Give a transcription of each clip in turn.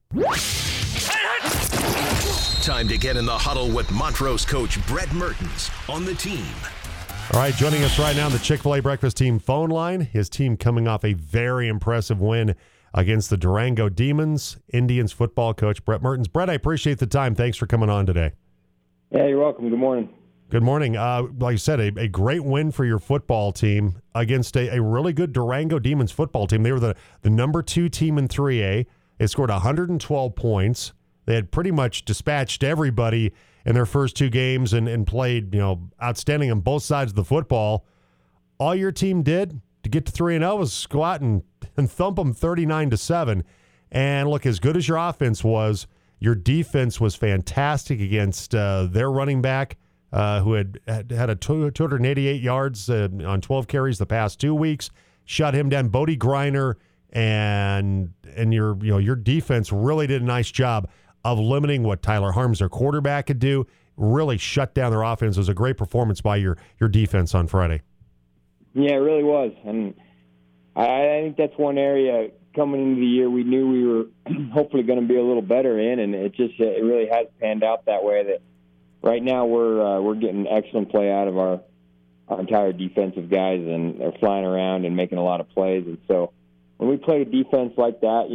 Time to get in the huddle with Montrose coach Brett Mertens on the team. All right, joining us right now on the Chick-fil-A Breakfast Team phone line, his team coming off a very impressive win against the Durango Demons. Indians football coach Brett Mertens. Brett, I appreciate the time. Thanks for coming on today. Yeah, you're welcome. Good morning. Good morning. Like you said, a great win for your football team against a really good Durango Demons football team. They were the number 2 team in 3A. They scored 112 points. They had pretty much dispatched everybody in their first 2 games and played, outstanding on both sides of the football. All your team did to get to 3-0 was go out and thump them 39-7. And look, as good as your offense was, your defense was fantastic against their running back, who had a 288 yards on 12 carries the past 2 weeks. Shut him down. Bodie Griner and your defense really did a nice job of limiting what Tyler Harms, their quarterback, could do. Really shut down their offense. It was a great performance by your defense on Friday. Yeah, it really was. And I think that's one area coming into the year we knew we were hopefully going to be a little better in, and it really has panned out that way. That right now we're getting excellent play out of our entire defensive guys, and they're flying around and making a lot of plays. And so when we play a defense like that,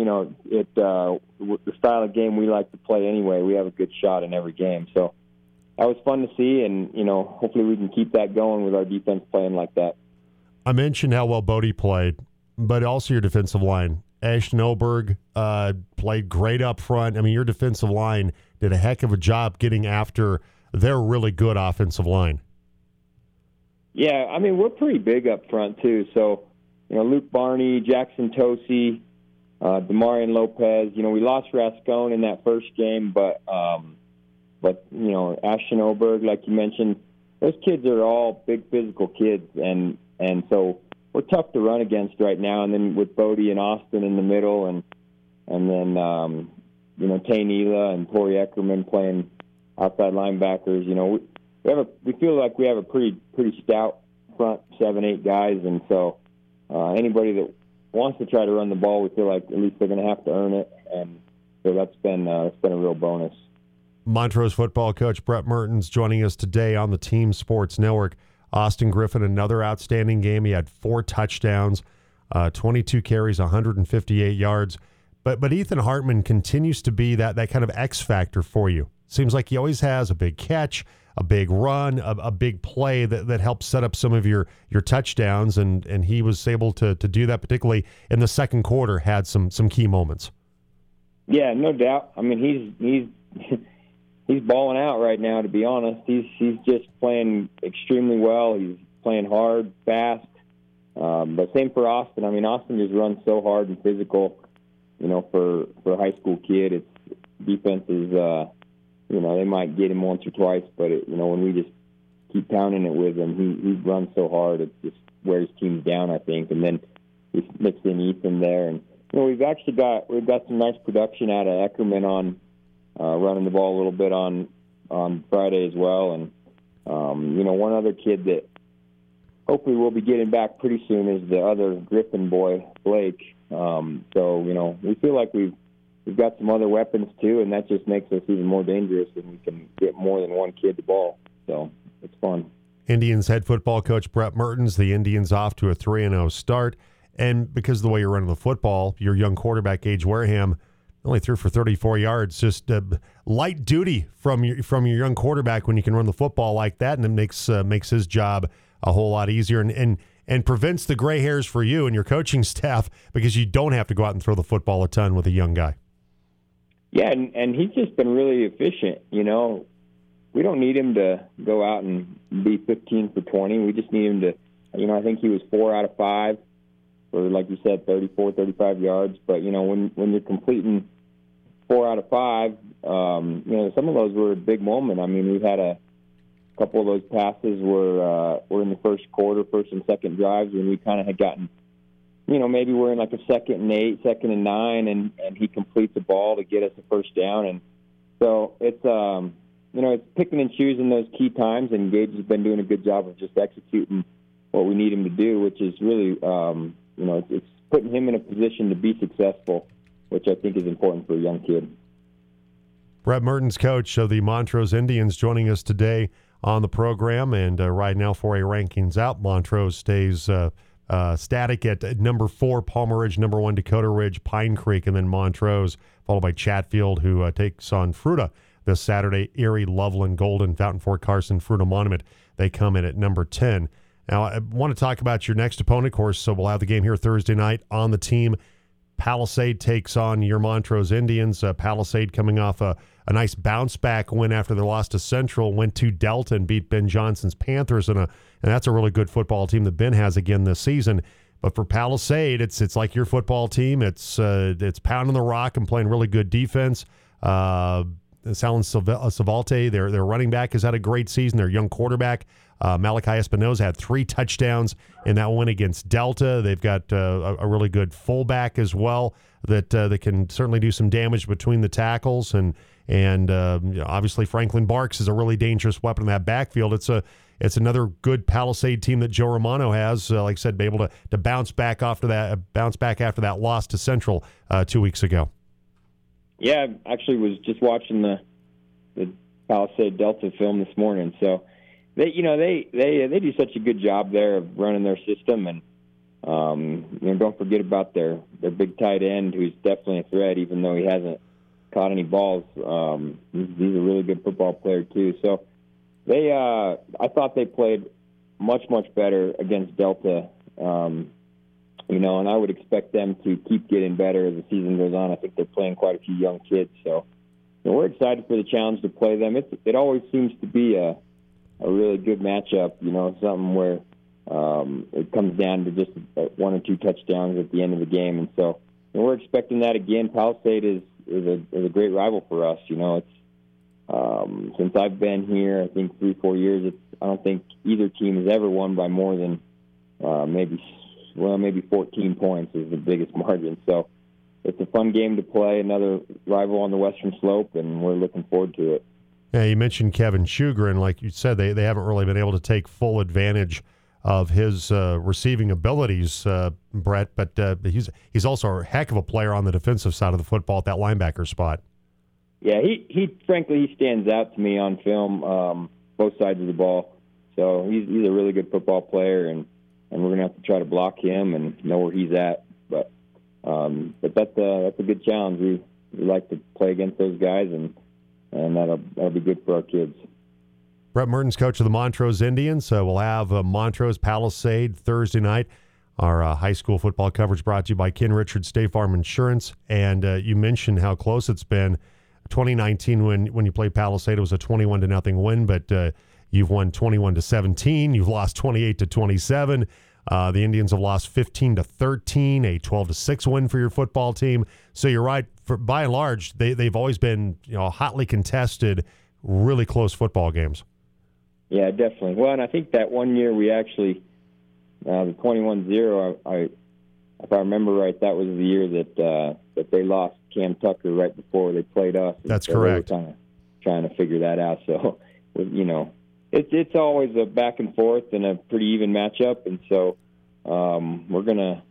the style of game we like to play anyway, we have a good shot in every game. So that was fun to see, and, hopefully we can keep that going with our defense playing like that. I mentioned how well Bodie played, but also your defensive line. Ashton Oberg played great up front. I mean, your defensive line did a heck of a job getting after their really good offensive line. Yeah, I mean, we're pretty big up front, too. So, Luke Barney, Jackson Tosi, Demarion Lopez. We lost Rascone in that first game, but Ashton Oberg, like you mentioned, those kids are all big physical kids, and so we're tough to run against right now. And then with Bodie and Austin in the middle, and then Tane Ela and Torrey Eckerman playing outside linebackers. We feel like we have a pretty stout front 7-8 guys, and so anybody that wants to try to run the ball, we feel like at least they're going to have to earn it, and so that's been a real bonus. Montrose football coach Brett Mertens joining us today on the Team Sports Network. Austin Griffin, another outstanding game. He had 4 touchdowns, 22 carries, 158 yards. But Ethan Hartman continues to be that kind of X factor for you. Seems like he always has a big catch, a big run, a big play that helps set up some of your touchdowns, and he was able to do that, particularly in the second quarter, had some key moments. Yeah, no doubt. I mean, he's balling out right now, to be honest. He's just playing extremely well. He's playing hard, fast. But same for Austin. I mean, Austin just runs so hard and physical, for a high school kid. It's defense is, they might get him once or twice, but, when we just keep pounding it with him, he runs so hard, it just wears teams down, I think. And then we mixed in Ethan there. And, we've got some nice production out of Eckerman on running the ball a little bit on Friday as well. And, one other kid that hopefully we'll be getting back pretty soon is the other Griffin boy, Blake. So, we feel like we've got some other weapons too, and that just makes us even more dangerous, and we can get more than one kid the ball. So it's fun. Indians head football coach Brett Mertens. The Indians off to a 3-0 start. And because of the way you're running the football, your young quarterback, Gage Wareham, only threw for 34 yards. Just light duty from your young quarterback when you can run the football like that, and it makes his job a whole lot easier and prevents the gray hairs for you and your coaching staff, because you don't have to go out and throw the football a ton with a young guy. Yeah, and he's just been really efficient. We don't need him to go out and be 15 for 20. We just need him to, I think he was 4 out of 5 for, like you said, 34, 35 yards. But, when you're completing 4 out of 5, some of those were a big moment. I mean, we've had a couple of those passes were in the first quarter, first and second drives, when we kind of had gotten, maybe we're in like a 2nd and 8, 2nd and 9, and he completes the ball to get us a first down. And so it's, it's picking and choosing those key times, and Gage has been doing a good job of just executing what we need him to do, which is really, it's putting him in a position to be successful which I think is important for a young kid. Brett Mertens, coach of the Montrose Indians, joining us today on the program. And right now, 4A rankings out. Montrose stays static at number 4, Palmer Ridge, number 1, Dakota Ridge, Pine Creek, and then Montrose, followed by Chatfield, who takes on Fruita this Saturday. Erie, Loveland, Golden, Fountain Fort Carson, Fruita Monument. They come in at number 10. Now, I want to talk about your next opponent, of course, so we'll have the game here Thursday night on the team. Palisade takes on your Montrose Indians. Palisade coming off a nice bounce-back win after they lost to Central, went to Delta and beat Ben Johnson's Panthers, and that's a really good football team that Ben has again this season. But for Palisade, it's like your football team. It's pounding the rock and playing really good defense. Salin Savalte, their running back, has had a great season. Their young quarterback, Malachi Espinoza, had 3 touchdowns in that win against Delta. They've got a really good fullback as well that can certainly do some damage between the tackles. And obviously Franklin Barks is a really dangerous weapon in that backfield. It's another good Palisade team that Joe Romano has, like I said, be able to bounce back after that loss to Central 2 weeks ago. Yeah, I actually was just watching the Palisade Delta film this morning. So they do such a good job there of running their system, and don't forget about their big tight end, who's definitely a threat, even though he hasn't caught any balls. He's a really good football player too. So I thought they played much better against Delta. And I would expect them to keep getting better as the season goes on. I think they're playing quite a few young kids, so we're excited for the challenge to play them. It always seems to be a really good matchup, something where it comes down to just 1 or 2 touchdowns at the end of the game, and so we're expecting that again. Palisade is a great rival for us. It's since I've been here, I think 3-4 years. I don't think either team has ever won by more than maybe 14 points is the biggest margin. So it's a fun game to play, another rival on the Western Slope, and we're looking forward to it. Yeah, you mentioned Kevin Shugren. Like you said, they haven't really been able to take full advantage of his receiving abilities, Brett, but he's also a heck of a player on the defensive side of the football at that linebacker spot. Yeah, he frankly stands out to me on film, both sides of the ball. So he's a really good football player, and we're going to have to try to block him and know where he's at. But that's a good challenge. We like to play against those guys, and that'll be good for our kids. Brett Mertens, coach of the Montrose Indians. We'll have Montrose Palisade Thursday night. Our high school football coverage brought to you by Ken Richards State Farm Insurance. And you mentioned how close it's been. 2019, when you played Palisade, it was a 21-0 win, but you've won 21-17. You've lost 28-27. The Indians have lost 15-13, a 12-6 win for your football team. So you're right. By and large, they've always been hotly contested, really close football games. Yeah, definitely. Well, and I think that one year we actually, the 21-0, if I remember right, that was the year that they lost Cam Tucker right before they played us. That's correct. They were kind of trying to figure that out. So, it's always a back and forth and a pretty even matchup, and so we'll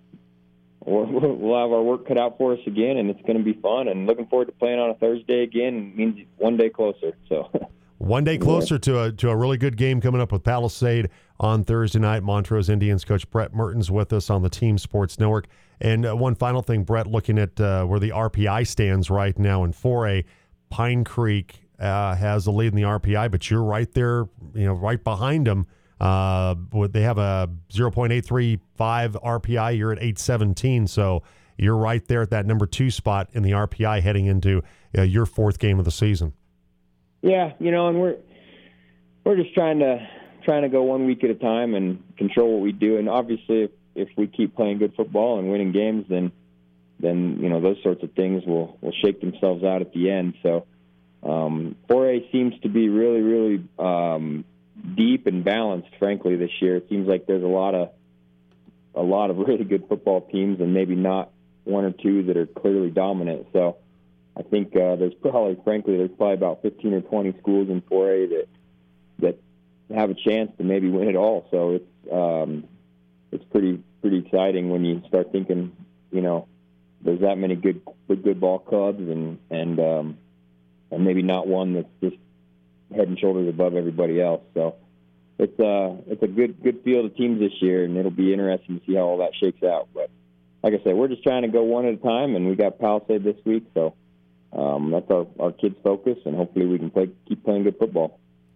have our work cut out for us again, and it's going to be fun. And looking forward to playing on a Thursday again. It means one day closer. So. One day closer to a really good game coming up with Palisade on Thursday night. Montrose Indians coach Brett Mertens with us on the Team Sports Network. And one final thing, Brett, looking at where the RPI stands right now in 4A, Pine Creek has the lead in the RPI, but you're right there, right behind them. They have a 0.835 RPI. You're at 817, so you're right there at that number 2 spot in the RPI heading into your 4th game of the season. Yeah, and we're just trying to go 1 week at a time and control what we do. And obviously, if we keep playing good football and winning games, then those sorts of things will shake themselves out at the end. So 4A seems to be really, really deep and balanced. Frankly, this year it seems like there's a lot of really good football teams, and maybe not 1 or 2 that are clearly dominant. So I think there's probably about 15 or 20 schools in 4A that have a chance to maybe win it all. So it's pretty exciting when you start thinking, there's that many good ball clubs, and maybe not one that's just head and shoulders above everybody else. So it's a good field of teams this year, and it'll be interesting to see how all that shakes out. But like I said, we're just trying to go one at a time, and we got Palisade this week, so that's our kids' focus, and hopefully we can keep playing good football.